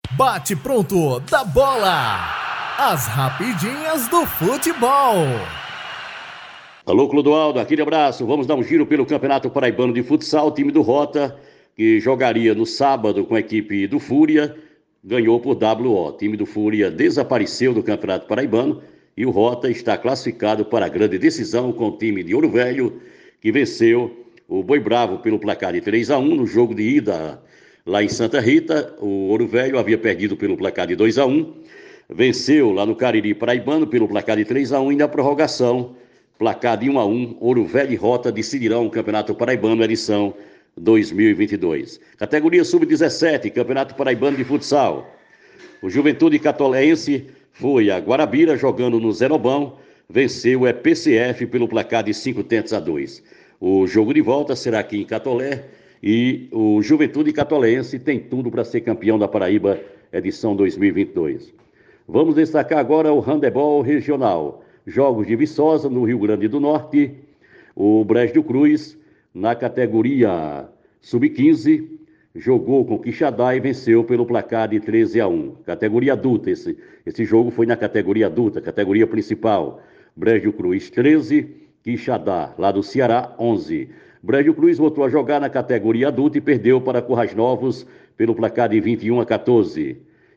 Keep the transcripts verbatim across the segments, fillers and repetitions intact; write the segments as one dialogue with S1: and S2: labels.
S1: Bate pronto da bola. As rapidinhas do futebol.
S2: Alô, Clodoaldo, aquele abraço. Vamos dar um giro pelo Campeonato Paraibano de Futsal. O time do Rota, que jogaria no sábado com a equipe do Fúria, ganhou por W O. O time do Fúria desapareceu do Campeonato Paraibano e o Rota está classificado para a grande decisão com o time de Ouro Velho, que venceu o Boi Bravo pelo placar de três a um no jogo de ida lá em Santa Rita. O Ouro Velho havia perdido pelo placar de dois a um, venceu lá no Cariri Paraibano pelo placar de três a um e na prorrogação, placar de um a um, Ouro Velho e Rota decidirão o Campeonato Paraibano edição dois mil e vinte e dois. Categoria sub dezessete, Campeonato Paraibano de Futsal. O Juventude Catolense foi a Guarabira jogando no Zerobão, venceu o E P C F pelo placar de cinco tentos a dois. O jogo de volta será aqui em Catolé e o Juventude Catolense tem tudo para ser campeão da Paraíba edição dois mil e vinte e dois. Vamos destacar agora o handebol regional. Jogos de Viçosa, no Rio Grande do Norte. O Brejo do Cruz, na categoria sub quinze, jogou com Quixadá e venceu pelo placar de treze a um. Categoria adulta, esse, esse jogo foi na categoria adulta, categoria principal. Brejo do Cruz treze, Quixadá, lá do Ceará, onze. Brejo do Cruz voltou a jogar na categoria adulta e perdeu para Currais Novos pelo placar de vinte e um a quatorze.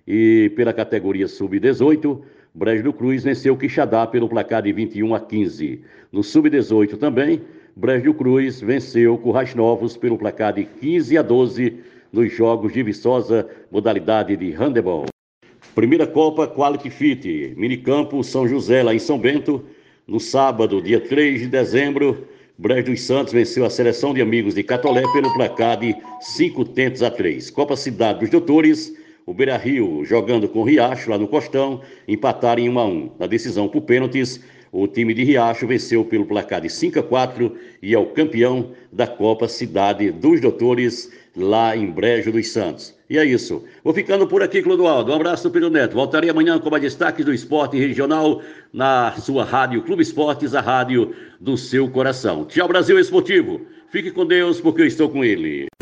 S2: E pela categoria sub dezoito, Brejo do Cruz venceu Quixadá pelo placar de vinte e um a quinze. No sub dezoito também, Brejo do Cruz venceu Currais Novos pelo placar de quinze a doze nos jogos de Viçosa, modalidade de handebol. Primeira Copa Quality Fit, Minicampo São José, lá em São Bento. No sábado, dia três de dezembro, Brejo dos Santos venceu a Seleção de Amigos de Catolé pelo placar de cinco tentos a três. Copa Cidade dos Doutores, o Beira Rio jogando com o Riacho lá no Costão, empataram em um a um. Na decisão por pênaltis, o time de Riacho venceu pelo placar de cinco a quatro e é o campeão da Copa Cidade dos Doutores lá em Brejo dos Santos. E é isso. Vou ficando por aqui, Clodoaldo. Um abraço do Pedro Neto. Voltarei amanhã com mais destaques do esporte regional na sua rádio Clube Esportes, a rádio do seu coração. Tchau, Brasil Esportivo. Fique com Deus, porque eu estou com ele.